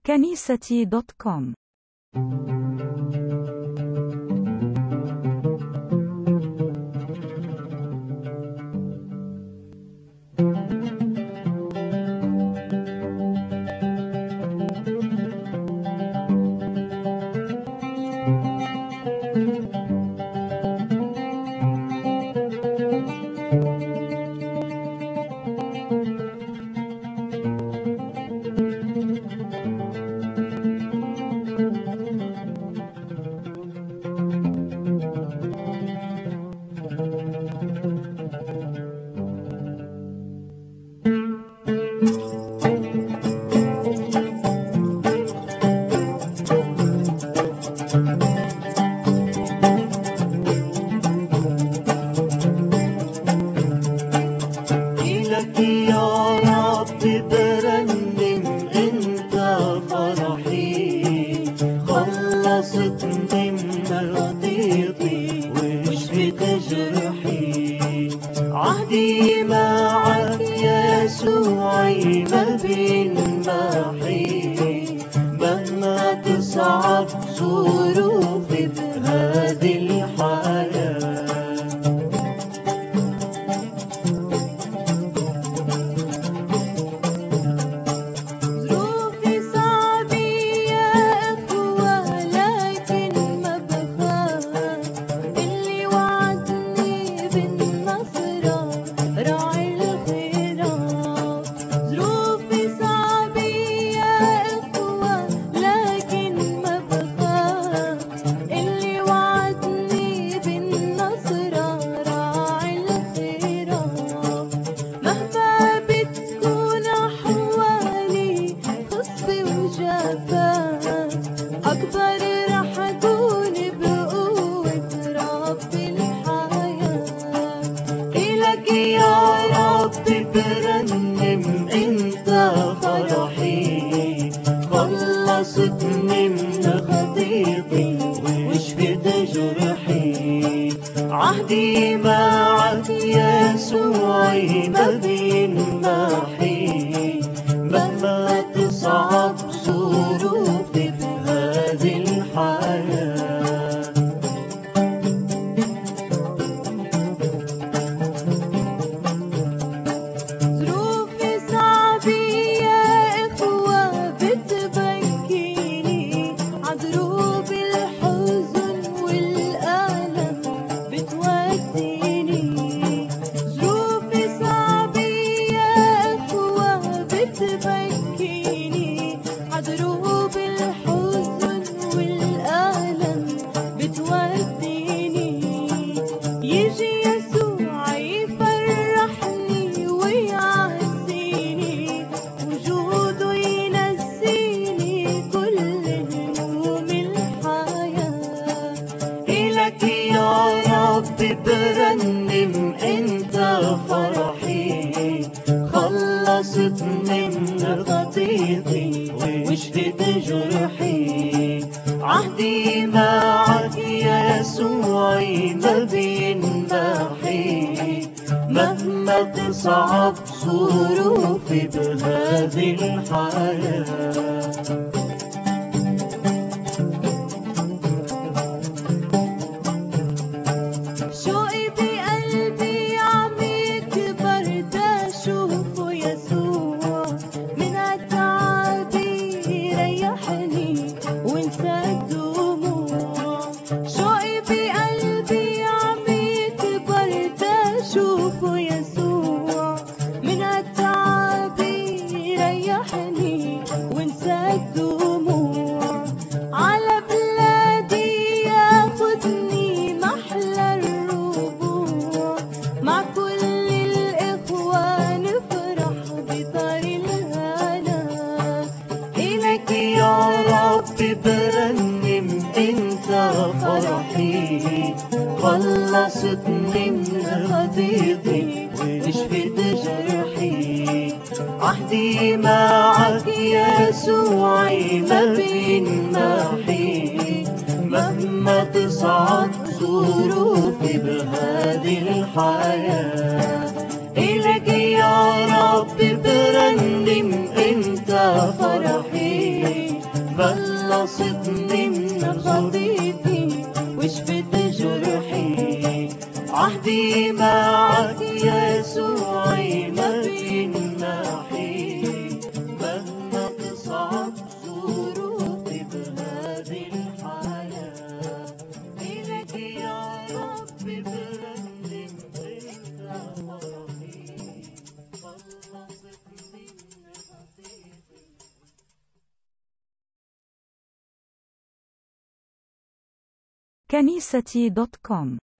كنيستي.com. لك يا رب برنم انت فرحي، خلصتني من رضيضي وشفيت جرحي. عهدي معك يسوعي ما بينمحي، مهما تصعب ظروفي بهذه الحياة. أكبر رح أكون بقوة رب الحياة. إلك يا رب برنم أنت فرحي، خلصتني من خطيتي وشفيت جرحي. عهدي معك يسوعي ما بينمحي، مهما تصعب ظروفي بهذه الحياة. ظروفي صعبة يا إخوة بتبكيني، عدروب الحزن والألم بتوديني. ظروفي صعبة يا إخوة بتبكيني، عدروب الحزن والألم بتوديني. يجي يسوع يفرحني ويعزيني، وجوده ينسيني كل هموم الحياة. إلك يا رب برنم أنت فرحي، خلصتني من خطيتي وشفيت جرحي. عهدي معك يا يسوعي ما بينمحي، مهما تصعب ظروفي بهذه الحياة. شوقي بقلبي عم يكبر تشوفه يسوع، من التعب يريحني وانسى الدموع. شوقي بقلبي عم يكبر تشوفه يسوع، من التعب يريحني وانسى الدموع. على بلادي ياخدني محلى الربوع، مع كل الإخوة نفرح بطار الهنا. إلك يا رب برنم أنت فرحي، خلصتني من خطيتي وشفيت جرحي. عهدي معك يسوعي ما بينمحي، مهما تصعب ظروفي بهذه الحياة. إلك يا رب برنم أنت فرحي، خلصتني من خطيتي وشفت جرحي. عهدي معك يسوعي ما بينمحي، مهما تصعب ظروفي بهذه الحياة. إليك يا ربي برنم انت فرحي، خلصتني من خطيتي. كنيستي.com